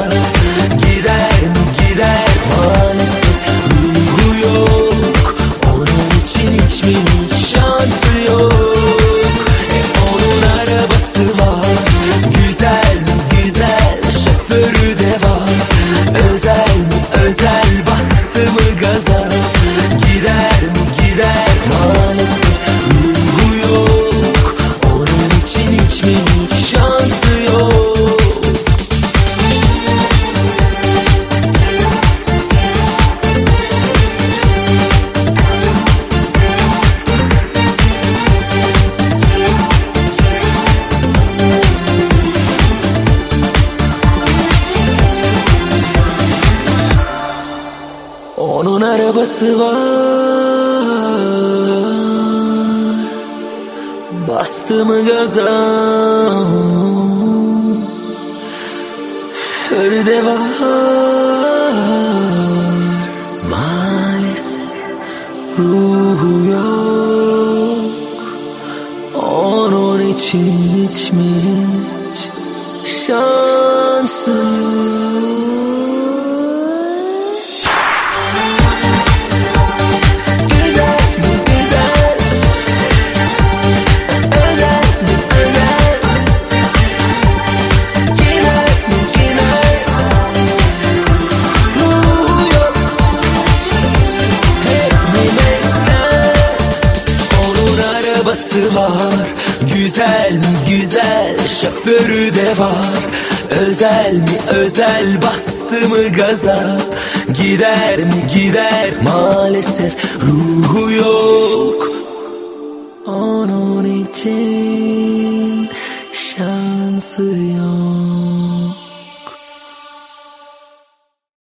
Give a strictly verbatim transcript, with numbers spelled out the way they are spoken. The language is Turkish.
Gider mi gider maalesef, ruhu yok. Onun için hiç mi hiç şansı yok. E onun arabası var, güzel mi güzel, şoförü de var. Özel mi özel, bastı mı gaza. Gider mi gider maalesef, ruhu yok. Onun için hiç mi hiç şansı yok. Onun arabası var, bastı mı gaza. Şoförü var, maalesef ruhu yok. Onun için hiç mi hiç şansı yok. Arabası var, güzel mi güzel, şoförü de var. Özel mi özel, bastı mı gaza. Gider mi gider maalesef, ruhu yok. Onun için şansı yok.